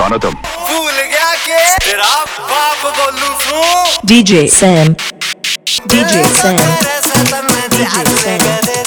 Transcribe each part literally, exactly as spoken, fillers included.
कौन हो तुम? भूल गया के तेरा बाप बोलू सू DJ Sam DJ Sam DJ Sam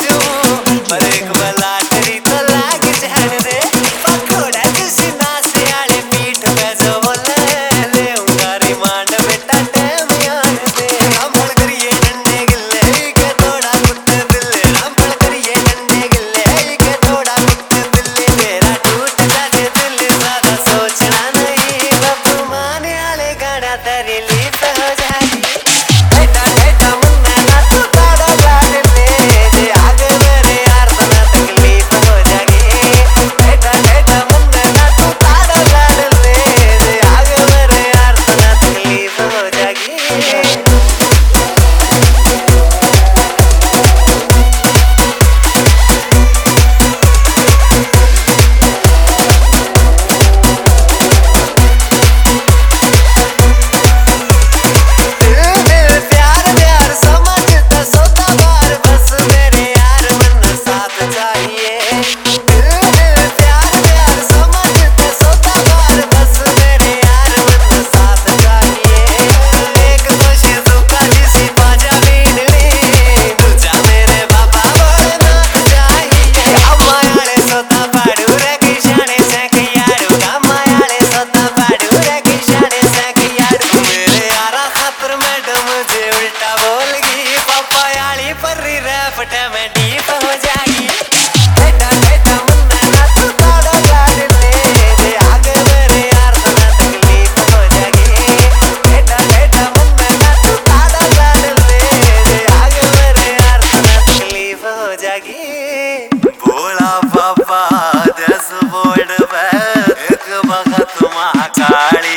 बोला पापा दस बोर्ड पे एक वक्त महाकाली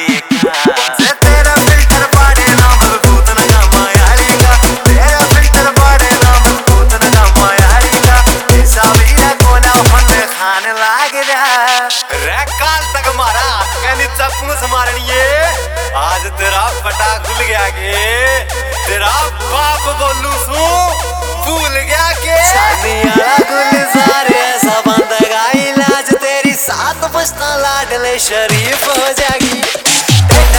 का तेरा फिल्टर पाड़े ना भूत न मायाली का तेरा फिल्टर पाड़े ना भूत न मायाली का ऐसा वीरा कोना फंदे खाने लाग रहा रे काल तक मारा कहनी चप्पू से मारनी आज तेरा पटा खुल गया के तेरा बाप बोलू सू भूल गया के सात बस्ता लाडले शरीफ हो जाएगी।